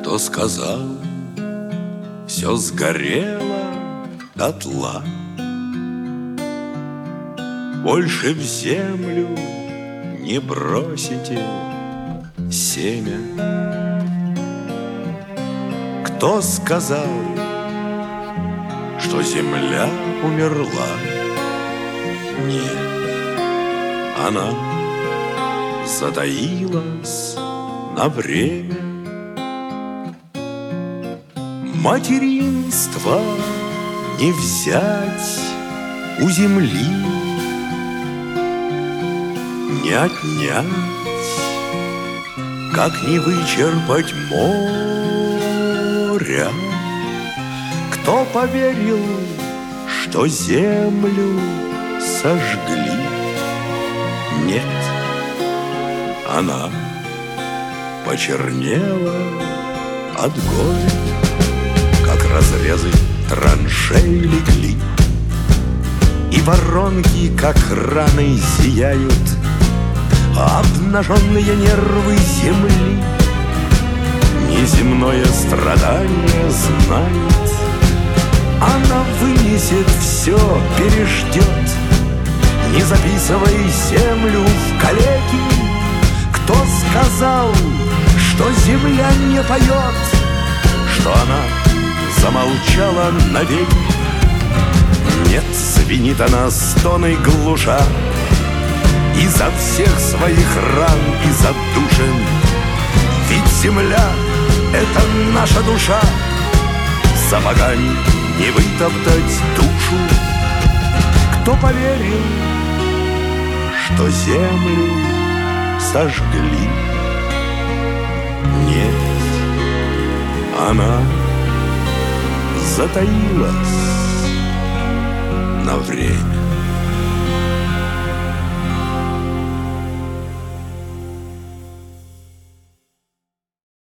Кто сказал, все сгорело дотла, больше в землю не бросите семя? Кто сказал, что земля умерла? Нет, она затаилась на время. Материнство не взять у земли, не отнять, как не вычерпать моря. Кто поверил, что землю сожгли? Нет, она почернела от горя, как разрезы траншей легли, и воронки, как раны, зияют обнаженные нервы земли. Неземное страдание знает, она вынесет все, переждет, не записывай землю в калеки. Кто сказал, что земля не поет, что она замолчала навеки? Нет, звенит она стоны глуша изо всех своих ран и задушен. Ведь земля — это наша душа, сапогами не вытоптать душу. Кто поверил, что землю сожгли? Нет, она затаилась